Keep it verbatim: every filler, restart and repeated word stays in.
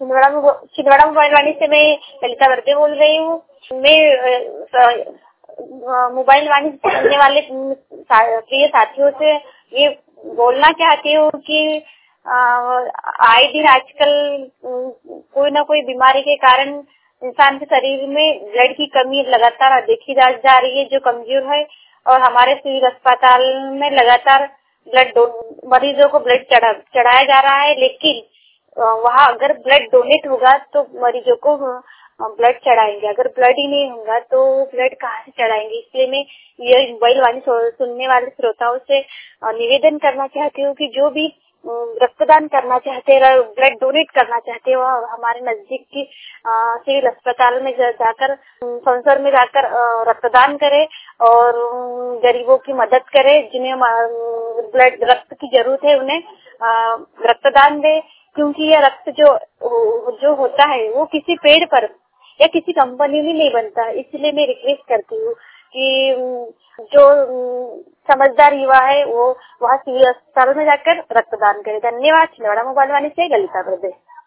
छिंदवाड़ा में छिंदवाड़ा मोबाइल वाणी से मैं ललिता वर्दे बोल रही हूँ। मैं मोबाइल वाणी सुनने वाले प्रिय साथियों से ये बोलना चाहती हूँ कि आए दिन आजकल कोई ना कोई बीमारी के कारण इंसान के शरीर में ब्लड की कमी लगातार देखी जा, जा रही है, जो कमजोर है। और हमारे सिविल अस्पताल में लगातार ब्लड मरीजों को ब्लड चढ़ा चढ़ाया जा रहा है, लेकिन वहाँ अगर ब्लड डोनेट होगा तो मरीजों को ब्लड चढ़ाएंगे, अगर ब्लड ही नहीं होगा तो ब्लड कहाँ से चढ़ाएंगे। इसलिए मैं ये मोबाइल वाणी सुनने वाले श्रोताओं से निवेदन करना चाहती हूँ कि जो भी रक्तदान करना चाहते हैं, ब्लड डोनेट करना चाहते हैं, वह हमारे नजदीक की सिविल अस्पताल में जाकर संसद में जाकर रक्तदान करे और गरीबों की मदद करे, जिन्हें ब्लड रक्त की जरूरत है उन्हें रक्तदान दे। क्योंकि यह रक्त जो जो होता है वो किसी पेड़ पर या किसी कंपनी में नहीं बनता। इसलिए मैं रिक्वेस्ट करती हूँ कि जो समझदार युवा है वो वहाँ सिविल अस्पताल में जाकर रक्तदान करे। धन्यवाद। छिंदवाड़ा मोबाइल वाणी से ललिता वर्दे।